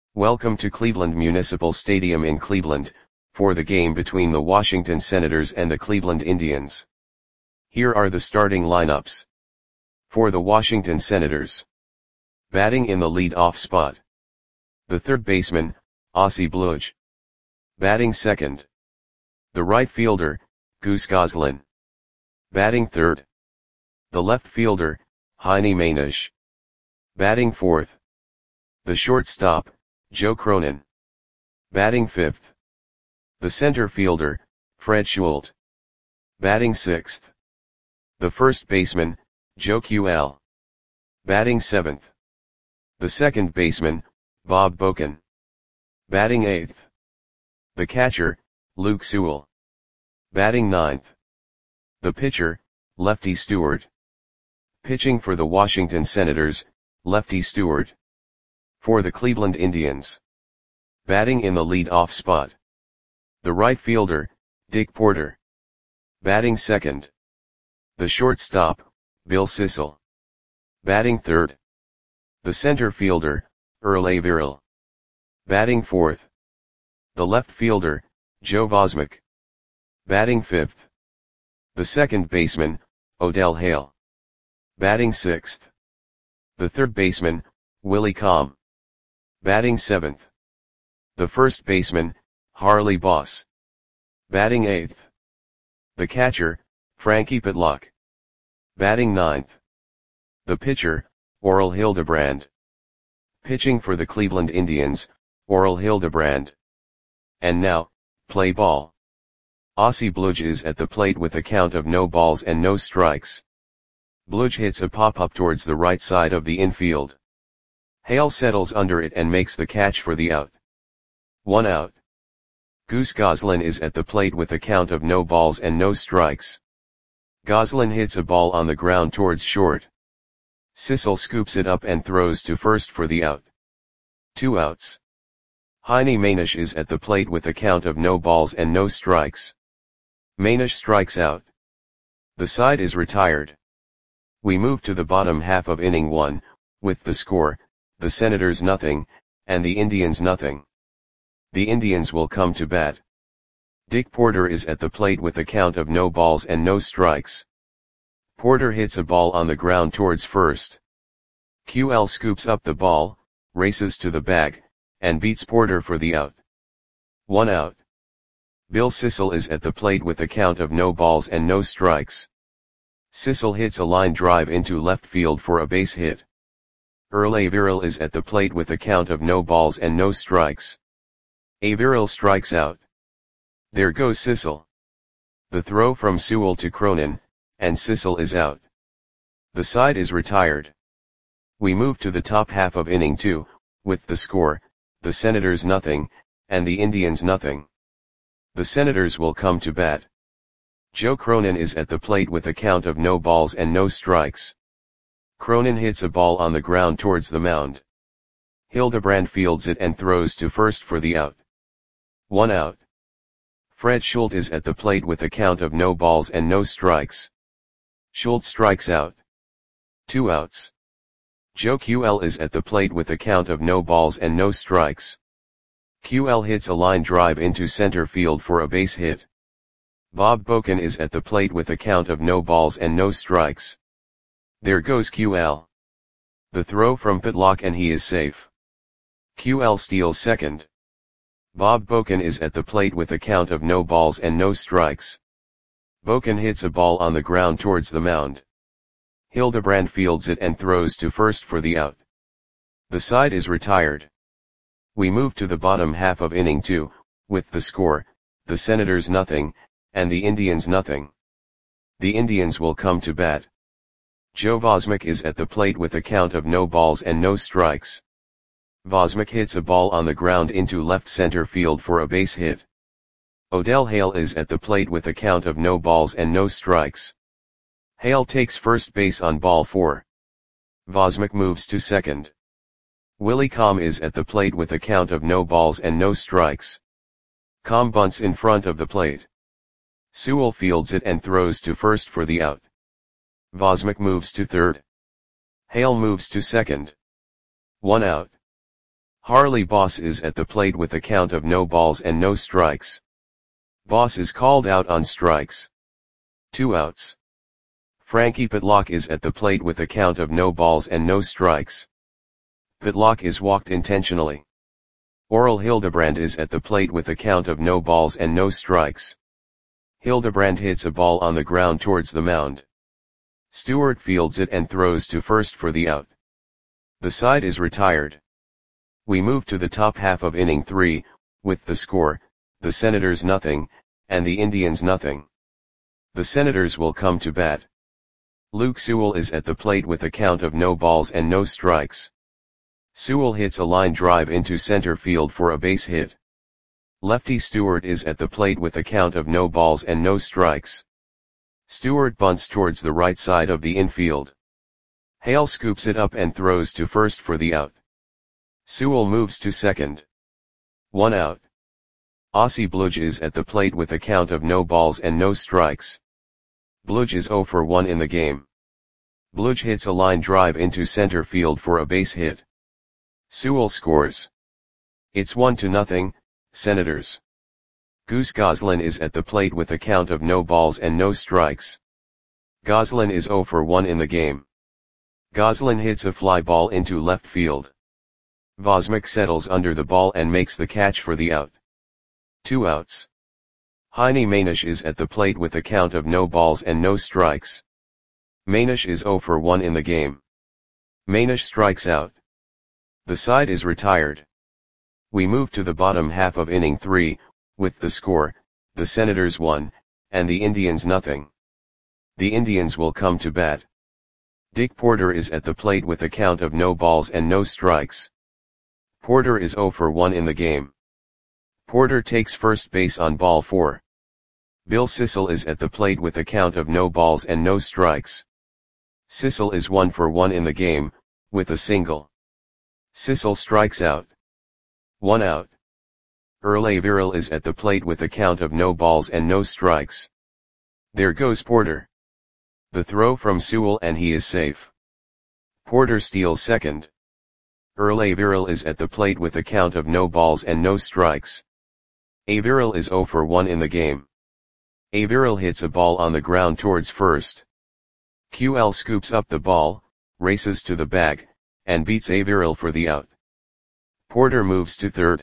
Welcome to Cleveland Municipal Stadium in Cleveland, for the game between the Washington Senators and the Cleveland Indians. Here are the starting lineups. For the Washington Senators. Batting in the lead-off spot. The third baseman, Ozzie Bluge. Batting second. The right fielder, Goose Goslin. Batting third. The left fielder, Heine Mainisch. Batting fourth. The shortstop, Joe Cronin. Batting fifth. The center fielder, Fred Schulte. Batting sixth. The first baseman, Joe QL. Batting seventh. The second baseman, Bob Boken. Batting eighth. The catcher, Luke Sewell. Batting ninth. The pitcher, Lefty Stewart. Pitching for the Washington Senators, Lefty Stewart. For the Cleveland Indians. Batting in the lead-off spot. The right fielder, Dick Porter. Batting second. The shortstop, Bill Sissel. Batting third. The center fielder, Earl Averill. Batting fourth. The left fielder, Joe Vosmek. Batting fifth. The second baseman, Odell Hale. Batting sixth. The third baseman, Willie Comm. Batting seventh. The first baseman, Harley Boss. Batting eighth. The catcher, Frankie Pitlock. Batting ninth. The pitcher, Orel Hildebrand. Pitching for the Cleveland Indians, Orel Hildebrand. And now, play ball. Ozzie Bluge is at the plate with a count of no balls and no strikes. Bluge hits a pop-up towards the right side of the infield. Hale settles under it and makes the catch for the out. 1 out. Goose Goslin is at the plate with a count of no balls and no strikes. Goslin hits a ball on the ground towards short. Sissel scoops it up and throws to first for the out. 2 outs. Heine Mainisch is at the plate with a count of no balls and no strikes. Mainisch strikes out. The side is retired. We move to the bottom half of inning 1, with the score, the Senators nothing, and the Indians nothing. The Indians will come to bat. Dick Porter is at the plate with a count of no balls and no strikes. Porter hits a ball on the ground towards first. QL scoops up the ball, races to the bag, and beats Porter for the out. 1 out. Bill Sissel is at the plate with a count of no balls and no strikes. Sissel hits a line drive into left field for a base hit. Earl Averill is at the plate with a count of no balls and no strikes. Averill strikes out. There goes Sissel. The throw from Sewell to Cronin, and Sissel is out. The side is retired. We move to the top half of inning 2, with the score, the Senators nothing, and the Indians nothing. The Senators will come to bat. Joe Cronin is at the plate with a count of no balls and no strikes. Cronin hits a ball on the ground towards the mound. Hildebrand fields it and throws to first for the out. 1 out. Fred Schulte is at the plate with a count of no balls and no strikes. Schulte strikes out. 2 outs. Joe QL is at the plate with a count of no balls and no strikes. QL hits a line drive into center field for a base hit. Bob Boken is at the plate with a count of no balls and no strikes. There goes QL. The throw from Pitlock and he is safe. QL steals second. Bob Boken is at the plate with a count of no balls and no strikes. Boken hits a ball on the ground towards the mound. Hildebrand fields it and throws to first for the out. The side is retired. We move to the bottom half of inning 2, with the score, the Senators nothing, and the Indians nothing. The Indians will come to bat. Joe Vosmek is at the plate with a count of no balls and no strikes. Vosmek hits a ball on the ground into left center field for a base hit. Odell Hale is at the plate with a count of no balls and no strikes. Hale takes first base on ball 4. Vosmek moves to second. Willie Comm is at the plate with a count of no balls and no strikes. Comm bunts in front of the plate. Sewell fields it and throws to first for the out. Vosmek moves to third. Hale moves to second. 1 out. Harley Boss is at the plate with a count of no balls and no strikes. Boss is called out on strikes. 2 outs. Frankie Pitlock is at the plate with a count of no balls and no strikes. Pitlock is walked intentionally. Oral Hildebrand is at the plate with a count of no balls and no strikes. Hildebrand hits a ball on the ground towards the mound. Stewart fields it and throws to first for the out. The side is retired. We move to the top half of inning 3, with the score, the Senators nothing, and the Indians nothing. The Senators will come to bat. Luke Sewell is at the plate with a count of no balls and no strikes. Sewell hits a line drive into center field for a base hit. Lefty Stewart is at the plate with a count of no balls and no strikes. Stewart bunts towards the right side of the infield. Hale scoops it up and throws to first for the out. Sewell moves to second. 1 out. Ossie Bludge is at the plate with a count of no balls and no strikes. Bludge is 0 for 1 in the game. Bludge hits a line drive into center field for a base hit. Sewell scores. It's 1-0, Senators. Goose Goslin is at the plate with a count of no balls and no strikes. Goslin is 0 for 1 in the game. Goslin hits a fly ball into left field. Vosmick settles under the ball and makes the catch for the out. 2 outs. Heine Manish is at the plate with a count of no balls and no strikes. Manish is 0 for 1 in the game. Manish strikes out. The side is retired. We move to the bottom half of inning 3, with the score, the Senators 1, and the Indians nothing. The Indians will come to bat. Dick Porter is at the plate with a count of no balls and no strikes. Porter is 0 for 1 in the game. Porter takes first base on ball 4. Bill Sissel is at the plate with a count of no balls and no strikes. Sissel is 1 for 1 in the game, with a single. Sissel strikes out. 1 out. Earl Averill is at the plate with a count of no balls and no strikes. There goes Porter. The throw from Sewell and he is safe. Porter steals second. Earl Averill is at the plate with a count of no balls and no strikes. Averill is 0 for 1 in the game. Averill hits a ball on the ground towards first. QL scoops up the ball, races to the bag, and beats Averill for the out. Porter moves to third.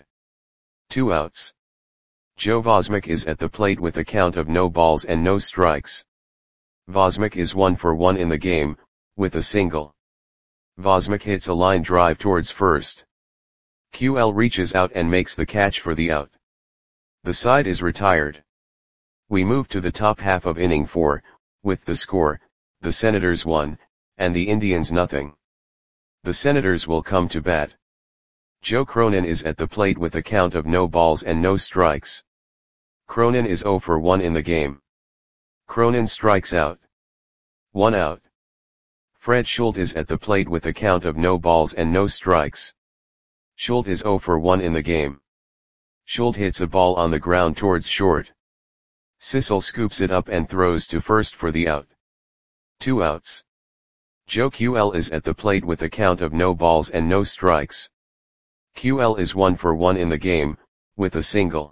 2 outs. Joe Vosmick is at the plate with a count of no balls and no strikes. Vosmick is 1 for 1 in the game, with a single. Vosmick hits a line drive towards first. QL reaches out and makes the catch for the out. The side is retired. We move to the top half of inning 4, with the score, the Senators 1, and the Indians nothing. The Senators will come to bat. Joe Cronin is at the plate with a count of no balls and no strikes. Cronin is 0 for 1 in the game. Cronin strikes out. 1 out. Fred Schultz is at the plate with a count of no balls and no strikes. Schultz is 0 for 1 in the game. Schultz hits a ball on the ground towards short. Sissel scoops it up and throws to first for the out. 2 outs. Joe QL is at the plate with a count of no balls and no strikes. QL is 1 for 1 in the game, with a single.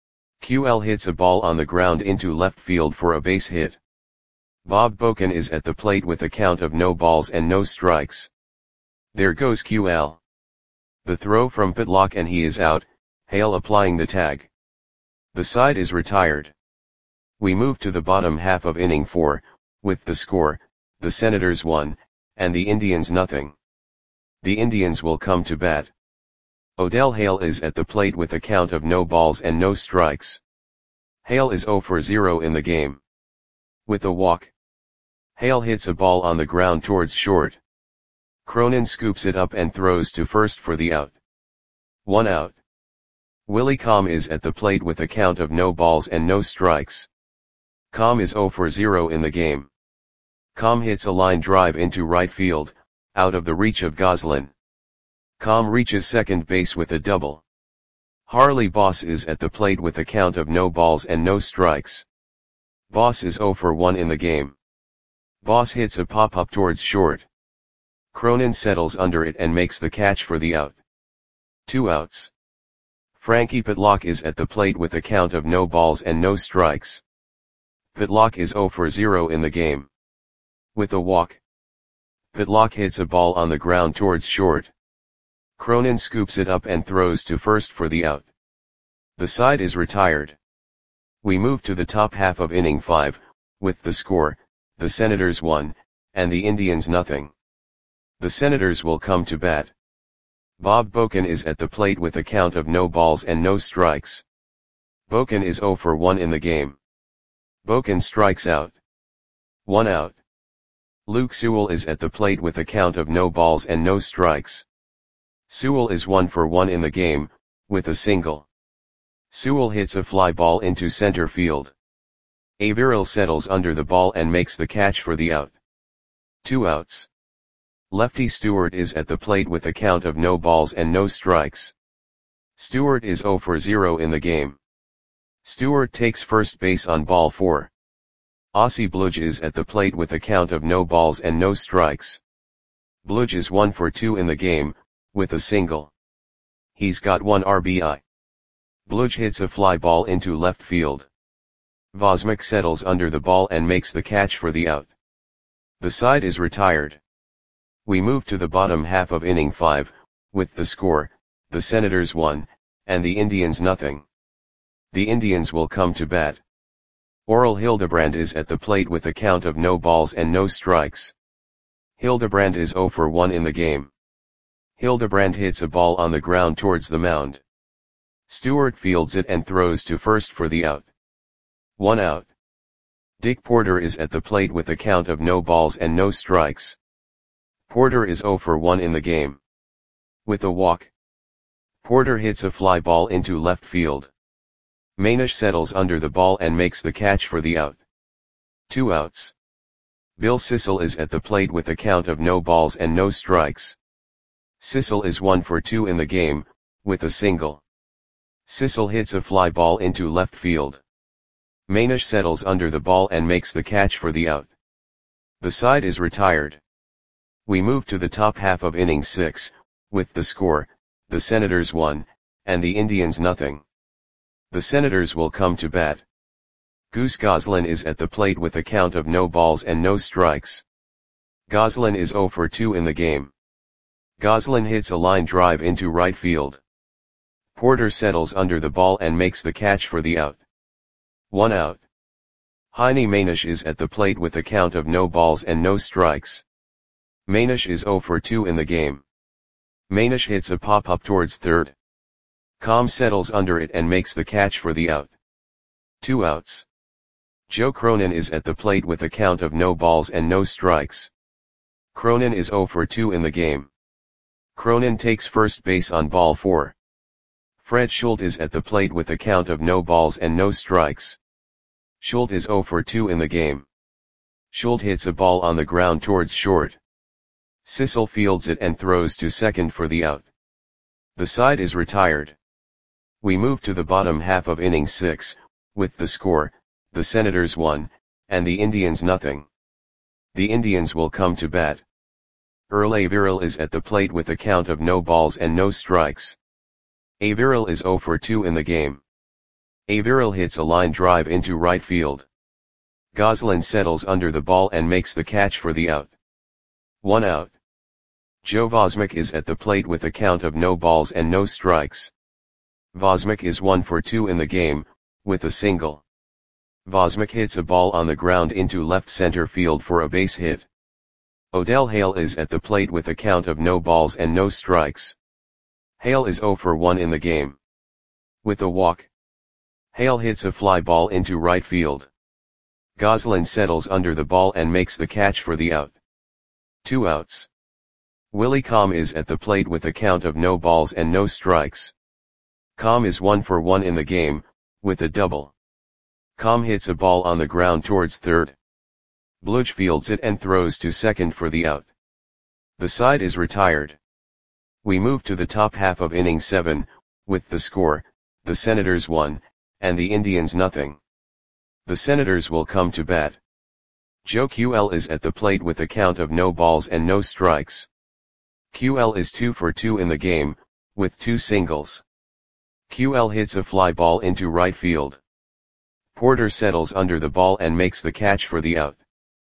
QL hits a ball on the ground into left field for a base hit. Bob Boken is at the plate with a count of no balls and no strikes. There goes QL. The throw from Pitlock and he is out, Hale applying the tag. The side is retired. We move to the bottom half of inning 4, with the score, the Senators 1, and the Indians nothing. The Indians will come to bat. Odell Hale is at the plate with a count of no balls and no strikes. Hale is 0 for 0 in the game. With a walk. Hale hits a ball on the ground towards short. Cronin scoops it up and throws to first for the out. 1 out. Willie Comm is at the plate with a count of no balls and no strikes. Comm is 0 for 0 in the game. Comm hits a line drive into right field, out of the reach of Goslin. Comm reaches second base with a double. Harley Boss is at the plate with a count of no balls and no strikes. Boss is 0 for 1 in the game. Boss hits a pop-up towards short. Cronin settles under it and makes the catch for the out. 2 outs. Frankie Pitlock is at the plate with a count of no balls and no strikes. Pitlock is 0 for 0 in the game. With a walk, Pitlock hits a ball on the ground towards short. Cronin scoops it up and throws to first for the out. The side is retired. We move to the top half of inning 5, with the score, the Senators 1, and the Indians nothing. The Senators will come to bat. Bob Boken is at the plate with a count of no balls and no strikes. Boken is 0 for 1 in the game. Boken strikes out. 1 out. Luke Sewell is at the plate with a count of no balls and no strikes. Sewell is 1 for 1 in the game, with a single. Sewell hits a fly ball into center field. Averill settles under the ball and makes the catch for the out. 2 outs. Lefty Stewart is at the plate with a count of no balls and no strikes. Stewart is 0 for 0 in the game. Stewart takes first base on ball 4. Ossie Bludge is at the plate with a count of no balls and no strikes. Bludge is 1 for 2 in the game, with a single. He's got 1 RBI. Bludge hits a fly ball into left field. Vosmick settles under the ball and makes the catch for the out. The side is retired. We move to the bottom half of inning 5, with the score, the Senators 1, and the Indians nothing. The Indians will come to bat. Orel Hildebrand is at the plate with a count of no balls and no strikes. Hildebrand is 0 for 1 in the game. Hildebrand hits a ball on the ground towards the mound. Stewart fields it and throws to first for the out. 1 out. Dick Porter is at the plate with a count of no balls and no strikes. Porter is 0 for 1 in the game. With a walk, Porter hits a fly ball into left field. Manish settles under the ball and makes the catch for the out. 2 outs. Bill Sissel is at the plate with a count of no balls and no strikes. Sissel is 1 for 2 in the game, with a single. Sissel hits a fly ball into left field. Manish settles under the ball and makes the catch for the out. The side is retired. We move to the top half of inning 6, with the score, the Senators 1, and the Indians nothing. The Senators will come to bat. Goose Goslin is at the plate with a count of no balls and no strikes. Goslin is 0 for 2 in the game. Goslin hits a line drive into right field. Porter settles under the ball and makes the catch for the out. 1 out. Heine Manish is at the plate with a count of no balls and no strikes. Manish is 0 for 2 in the game. Manish hits a pop-up towards third. Com settles under it and makes the catch for the out. 2 outs. Joe Cronin is at the plate with a count of no balls and no strikes. Cronin is 0 for 2 in the game. Cronin takes first base on ball 4. Fred Schultz is at the plate with a count of no balls and no strikes. Schultz is 0 for 2 in the game. Schultz hits a ball on the ground towards short. Sissel fields it and throws to second for the out. The side is retired. We move to the bottom half of inning 6, with the score, the Senators 1, and the Indians nothing. The Indians will come to bat. Earl Averill is at the plate with a count of no balls and no strikes. Averill is 0 for 2 in the game. Averill hits a line drive into right field. Goslin settles under the ball and makes the catch for the out. 1 out. Joe Vosmick is at the plate with a count of no balls and no strikes. Vosmick is 1 for 2 in the game, with a single. Vosmick hits a ball on the ground into left center field for a base hit. Odell Hale is at the plate with a count of no balls and no strikes. Hale is 0 for 1 in the game. With a walk, Hale hits a fly ball into right field. Goslin settles under the ball and makes the catch for the out. 2 outs. Willie Com is at the plate with a count of no balls and no strikes. Com is 1 for 1 in the game, with a double. Com hits a ball on the ground towards third. Bludge fields it and throws to second for the out. The side is retired. We move to the top half of inning 7, with the score, the Senators 1, and the Indians nothing. The Senators will come to bat. Joe QL is at the plate with a count of no balls and no strikes. QL is 2 for 2 in the game, with 2 singles. QL hits a fly ball into right field. Porter settles under the ball and makes the catch for the out.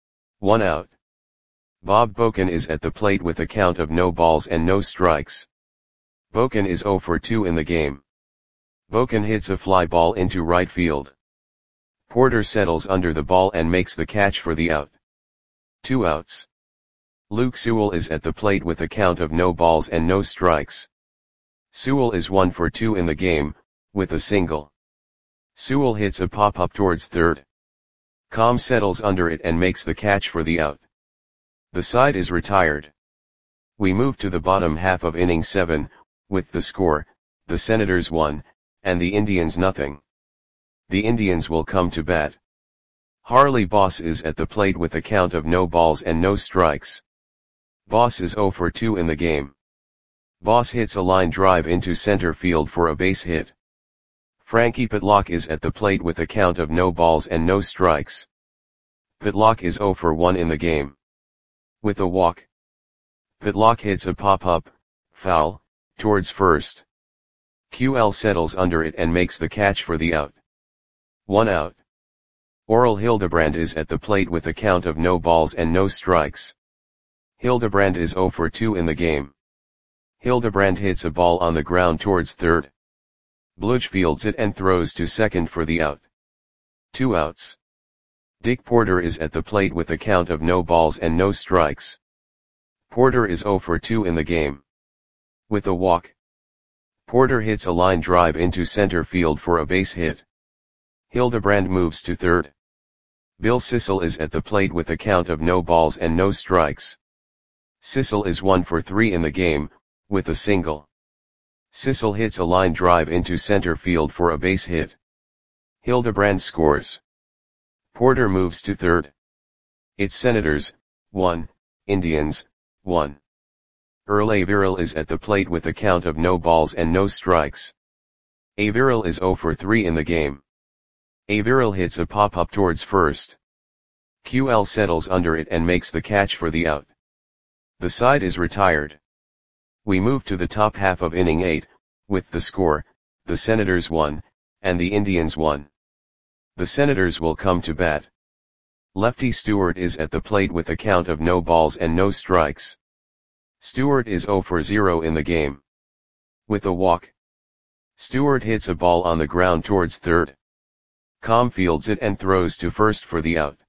1 out. Bob Boken is at the plate with a count of no balls and no strikes. Boken is 0 for 2 in the game. Boken hits a fly ball into right field. Porter settles under the ball and makes the catch for the out. 2 outs. Luke Sewell is at the plate with a count of no balls and no strikes. Sewell is 1 for 2 in the game, with a single. Sewell hits a pop-up towards third. Com settles under it and makes the catch for the out. The side is retired. We move to the bottom half of inning 7, with the score, the Senators 1, and the Indians 0. The Indians will come to bat. Harley Boss is at the plate with a count of no balls and no strikes. Boss is 0 for 2 in the game. Boss hits a line drive into center field for a base hit. Frankie Pitlock is at the plate with a count of no balls and no strikes. Pitlock is 0 for 1 in the game. With a walk. Pitlock hits a pop-up, foul, towards first. QL settles under it and makes the catch for the out. 1 out. Oral Hildebrand is at the plate with a count of no balls and no strikes. Hildebrand is 0 for 2 in the game. Hildebrand hits a ball on the ground towards third. Bludge fields it and throws to second for the out. 2 outs. Dick Porter is at the plate with a count of no balls and no strikes. Porter is 0 for 2 in the game. With a walk. Porter hits a line drive into center field for a base hit. Hildebrand moves to third. Bill Sissel is at the plate with a count of no balls and no strikes. Sissel is 1 for 3 in the game, with a single. Sissel hits a line drive into center field for a base hit. Hildebrand scores. Porter moves to third. It's Senators, 1, Indians, 1. Earl Averill is at the plate with a count of no balls and no strikes. Averill is 0 for 3 in the game. Averill hits a pop-up towards first. QL settles under it and makes the catch for the out. The side is retired. We move to the top half of inning 8, with the score, the Senators 1, and the Indians 1. The Senators will come to bat. Lefty Stewart is at the plate with a count of no balls and no strikes. Stewart is 0 for 0 in the game. With a walk. Stewart hits a ball on the ground towards third. Com fields it and throws to first for the out.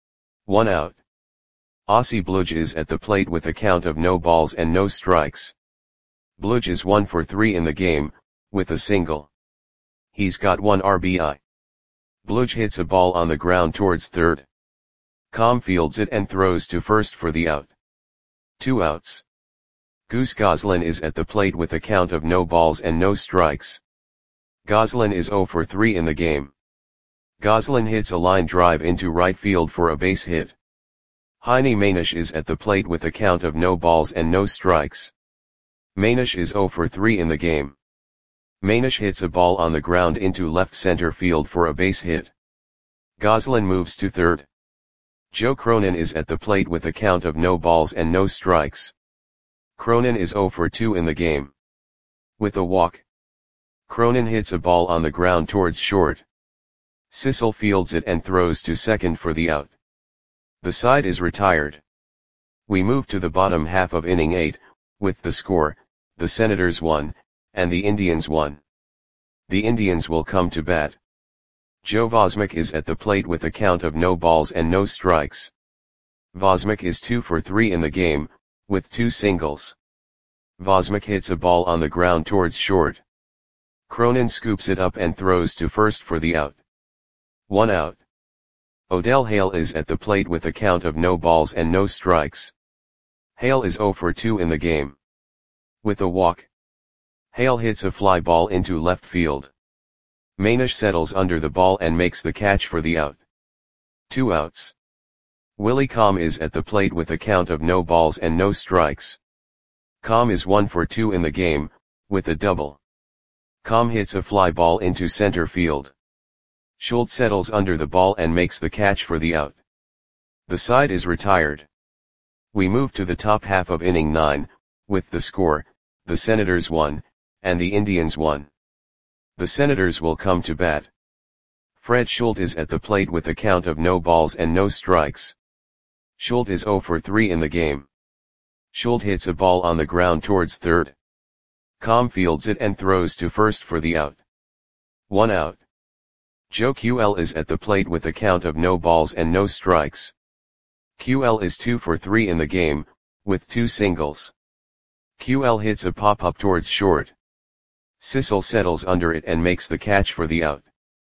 1 out. Ossie Bludge is at the plate with a count of no balls and no strikes. Bludge is 1 for 3 in the game, with a single. He's got 1 RBI. Bludge hits a ball on the ground towards third. Com fields it and throws to first for the out. 2 outs. Goose Goslin is at the plate with a count of no balls and no strikes. Goslin is 0 for 3 in the game. Goslin hits a line drive into right field for a base hit. Heine Manish is at the plate with a count of no balls and no strikes. Manish is 0 for 3 in the game. Manish hits a ball on the ground into left center field for a base hit. Goslin moves to third. Joe Cronin is at the plate with a count of no balls and no strikes. Cronin is 0 for 2 in the game. With a walk. Cronin hits a ball on the ground towards short. Sissel fields it and throws to second for the out. The side is retired. We move to the bottom half of inning 8, with the score, the Senators 1, and the Indians 1. The Indians will come to bat. Joe Vosmick is at the plate with a count of no balls and no strikes. Vosmick is 2 for 3 in the game, with 2 singles. Vosmick hits a ball on the ground towards short. Cronin scoops it up and throws to first for the out. 1 out. Odell Hale is at the plate with a count of no balls and no strikes. Hale is 0 for 2 in the game. With a walk. Hale hits a fly ball into left field. Manish settles under the ball and makes the catch for the out. 2 outs. Willie Com is at the plate with a count of no balls and no strikes. Com is 1 for 2 in the game, with a double. Com hits a fly ball into center field. Schultz settles under the ball and makes the catch for the out. The side is retired. We move to the top half of inning 9, with the score, the Senators 1, and the Indians 1. The Senators will come to bat. Fred Schultz is at the plate with a count of no balls and no strikes. Schultz is 0 for 3 in the game. Schultz hits a ball on the ground towards third. Com fields it and throws to first for the out. 1 out. Joe QL is at the plate with a count of no balls and no strikes. QL is 2 for 3 in the game, with 2 singles. QL hits a pop-up towards short. Sissel settles under it and makes the catch for the out.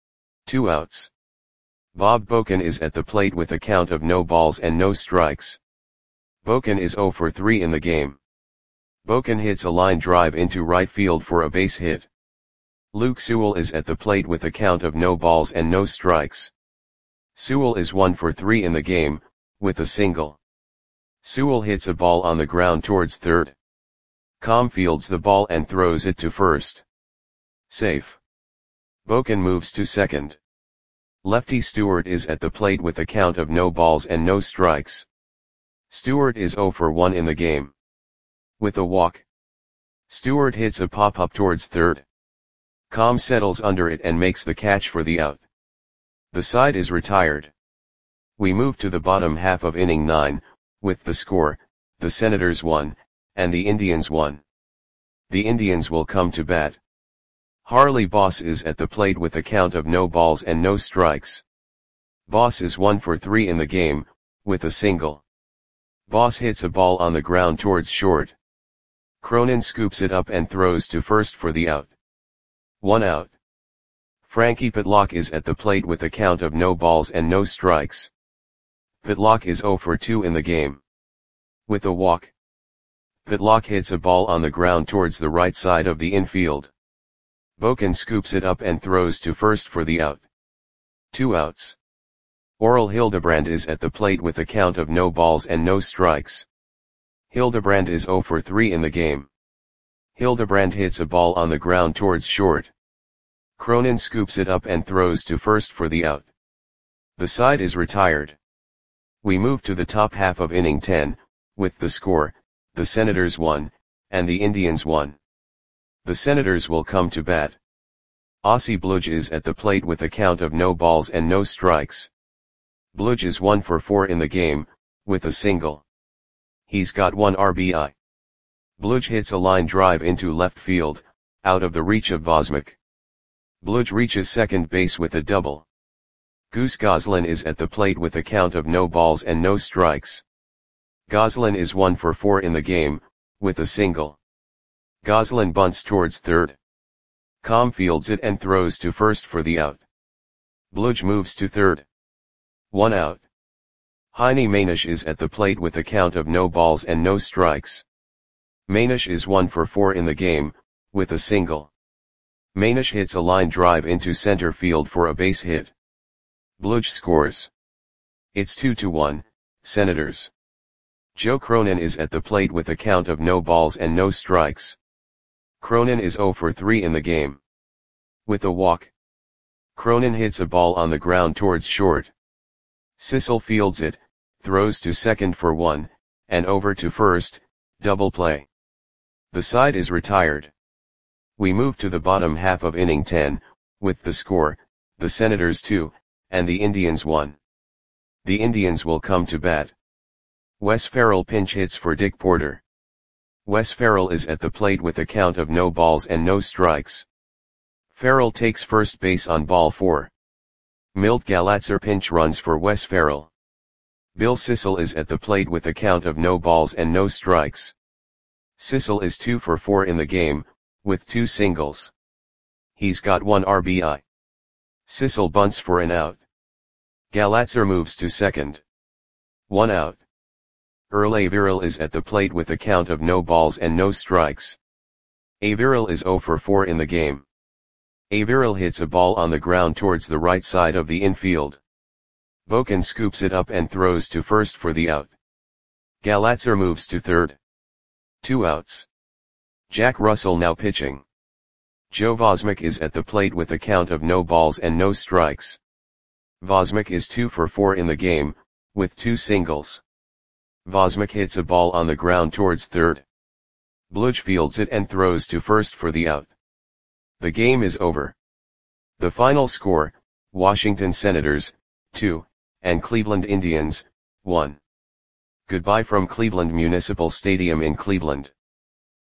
2 outs. Bob Boken is at the plate with a count of no balls and no strikes. Boken is 0 for 3 in the game. Boken hits a line drive into right field for a base hit. Luke Sewell is at the plate with a count of no balls and no strikes. Sewell is 1 for 3 in the game, with a single. Sewell hits a ball on the ground towards third. Com fields the ball and throws it to first. Safe. Boken moves to second. Lefty Stewart is at the plate with a count of no balls and no strikes. Stewart is 0 for 1 in the game. With a walk. Stewart hits a pop-up towards third. Com settles under it and makes the catch for the out. The side is retired. We move to the bottom half of inning 9, with the score, the Senators 1, and the Indians 1. The Indians will come to bat. Harley Boss is at the plate with a count of no balls and no strikes. Boss is 1 for 3 in the game, with a single. Boss hits a ball on the ground towards short. Cronin scoops it up and throws to first for the out. 1 out. Frankie Pitlock is at the plate with a count of no balls and no strikes. Pitlock is 0 for 2 in the game. With a walk. Pitlock hits a ball on the ground towards the right side of the infield. Boken scoops it up and throws to first for the out. 2 outs. Oral Hildebrand is at the plate with a count of no balls and no strikes. Hildebrand is 0 for 3 in the game. Hildebrand hits a ball on the ground towards short. Cronin scoops it up and throws to first for the out. The side is retired. We move to the top half of inning 10, with the score, the Senators 1, and the Indians 1. The Senators will come to bat. Ossie Bludge is at the plate with a count of no balls and no strikes. Bludge is 1 for 4 in the game, with a single. He's got 1 RBI. Bludge hits a line drive into left field, out of the reach of Vosmik. Bludge reaches second base with a double. Goose Goslin is at the plate with a count of no balls and no strikes. Goslin is 1 for 4 in the game, with a single. Goslin bunts towards third. Com fields it and throws to first for the out. Bludge moves to third. 1 out. Heine Manish is at the plate with a count of no balls and no strikes. Manish is 1 for 4 in the game, with a single. Manish hits a line drive into center field for a base hit. Bludge scores. It's 2-1, Senators. Joe Cronin is at the plate with a count of no balls and no strikes. Cronin is 0 for 3 in the game. With a walk. Cronin hits a ball on the ground towards short. Sissel fields it, throws to second for 1, and over to first, double play. The side is retired. We move to the bottom half of inning 10, with the score, the Senators 2, and the Indians 1. The Indians will come to bat. Wes Farrell pinch hits for Dick Porter. Wes Farrell is at the plate with a count of no balls and no strikes. Farrell takes first base on ball 4. Milt Galatzer pinch runs for Wes Farrell. Bill Sissel is at the plate with a count of no balls and no strikes. Sissel is 2 for 4 in the game, with 2 singles. He's got 1 RBI. Sissel bunts for an out. Galatzer moves to second. 1 out. Earl Averill is at the plate with a count of no balls and no strikes. Averill is 0 for 4 in the game. Averill hits a ball on the ground towards the right side of the infield. Boken scoops it up and throws to first for the out. Galatzer moves to third. 2 outs. Jack Russell now pitching. Joe Vosmik is at the plate with a count of no balls and no strikes. Vosmik is 2 for 4 in the game, with 2 singles. Vosmik hits a ball on the ground towards third. Bluch fields it and throws to first for the out. The game is over. The final score, Washington Senators, 2, and Cleveland Indians, 1. Goodbye from Cleveland Municipal Stadium in Cleveland.